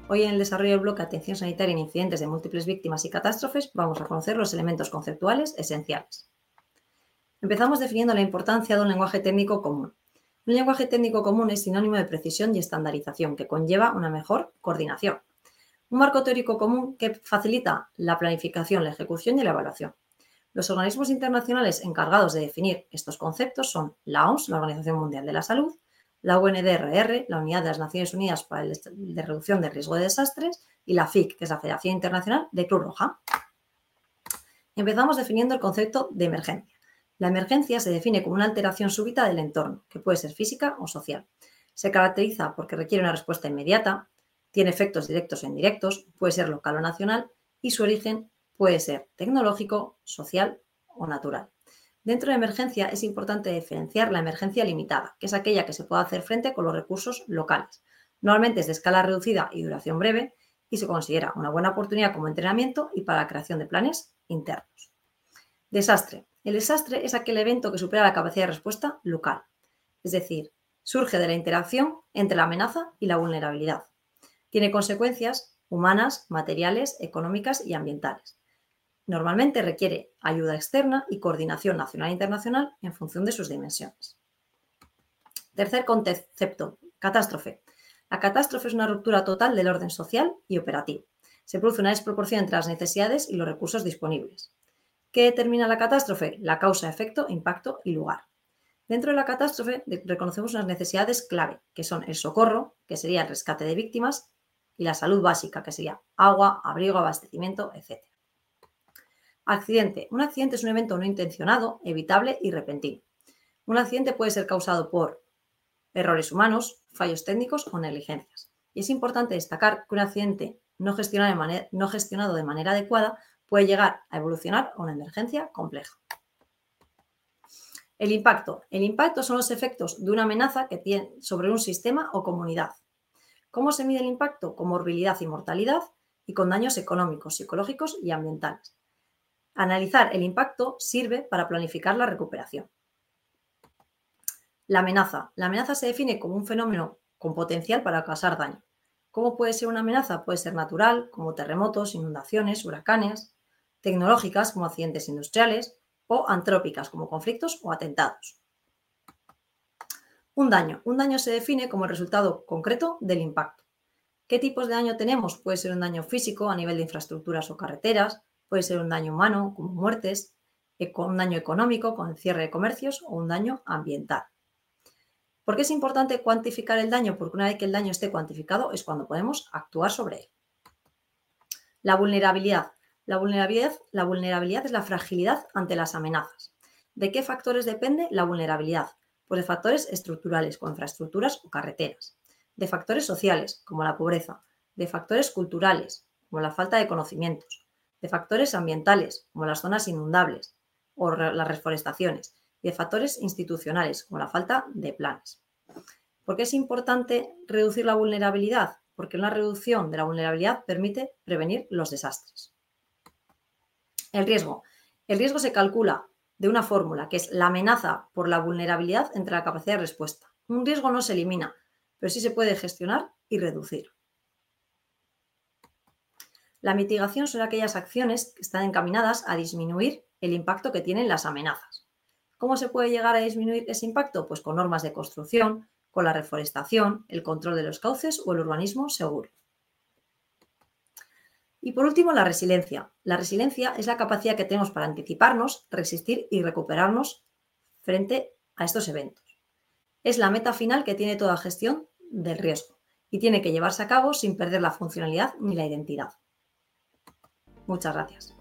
Hoy en el desarrollo del bloque Atención Sanitaria en Incidentes de Múltiples Víctimas y Catástrofes vamos a conocer los elementos conceptuales esenciales. Empezamos definiendo la importancia de un lenguaje técnico común. Un lenguaje técnico común es sinónimo de precisión y estandarización, que conlleva una mejor coordinación. Un marco teórico común que facilita la planificación, la ejecución y la evaluación. Los organismos internacionales encargados de definir estos conceptos son la OMS, la Organización Mundial de la Salud, la UNDRR, la Unidad de las Naciones Unidas para la Reducción del Riesgo de Desastres, y la FIC, que es la Federación Internacional de Cruz Roja. Empezamos definiendo el concepto de emergencia. La emergencia se define como una alteración súbita del entorno, que puede ser física o social. Se caracteriza porque requiere una respuesta inmediata, tiene efectos directos o indirectos, puede ser local o nacional, y su origen puede ser tecnológico, social o natural. Dentro de emergencia es importante diferenciar la emergencia limitada, que es aquella que se puede hacer frente con los recursos locales. Normalmente es de escala reducida y duración breve y se considera una buena oportunidad como entrenamiento y para la creación de planes internos. Desastre. El desastre es aquel evento que supera la capacidad de respuesta local, es decir, surge de la interacción entre la amenaza y la vulnerabilidad. Tiene consecuencias humanas, materiales, económicas y ambientales. Normalmente requiere ayuda externa y coordinación nacional e internacional en función de sus dimensiones. Tercer concepto, catástrofe. La catástrofe es una ruptura total del orden social y operativo. Se produce una desproporción entre las necesidades y los recursos disponibles. ¿Qué determina la catástrofe? La causa, efecto, impacto y lugar. Dentro de la catástrofe reconocemos unas necesidades clave, que son el socorro, que sería el rescate de víctimas, y la salud básica, que sería agua, abrigo, abastecimiento, etc. Accidente. Un accidente es un evento no intencionado, evitable y repentino. Un accidente puede ser causado por errores humanos, fallos técnicos o negligencias. Y es importante destacar que un accidente no gestionado de manera adecuada puede llegar a evolucionar a una emergencia compleja. El impacto. El impacto son los efectos de una amenaza que tiene sobre un sistema o comunidad. ¿Cómo se mide el impacto? Con morbilidad y mortalidad y con daños económicos, psicológicos y ambientales. Analizar el impacto sirve para planificar la recuperación. La amenaza. La amenaza se define como un fenómeno con potencial para causar daño. ¿Cómo puede ser una amenaza? Puede ser natural, como terremotos, inundaciones, huracanes, tecnológicas, como accidentes industriales, o antrópicas, como conflictos o atentados. Un daño. Un daño se define como el resultado concreto del impacto. ¿Qué tipos de daño tenemos? Puede ser un daño físico a nivel de infraestructuras o carreteras, puede ser un daño humano, como muertes, un daño económico, con el cierre de comercios, o un daño ambiental. ¿Por qué es importante cuantificar el daño? Porque una vez que el daño esté cuantificado es cuando podemos actuar sobre él. La vulnerabilidad. La vulnerabilidad es la fragilidad ante las amenazas. ¿De qué factores depende la vulnerabilidad? Pues de factores estructurales, como infraestructuras o carreteras. De factores sociales, como la pobreza. De factores culturales, como la falta de conocimientos. De factores ambientales, como las zonas inundables o las reforestaciones. Y de factores institucionales, como la falta de planes. ¿Por qué es importante reducir la vulnerabilidad? Porque una reducción de la vulnerabilidad permite prevenir los desastres. El riesgo. El riesgo se calcula de una fórmula que es la amenaza por la vulnerabilidad entre la capacidad de respuesta. Un riesgo no se elimina, pero sí se puede gestionar y reducir. La mitigación son aquellas acciones que están encaminadas a disminuir el impacto que tienen las amenazas. ¿Cómo se puede llegar a disminuir ese impacto? Pues con normas de construcción, con la reforestación, el control de los cauces o el urbanismo seguro. Y por último, la resiliencia. La resiliencia es la capacidad que tenemos para anticiparnos, resistir y recuperarnos frente a estos eventos. Es la meta final que tiene toda gestión del riesgo y tiene que llevarse a cabo sin perder la funcionalidad ni la identidad. Muchas gracias.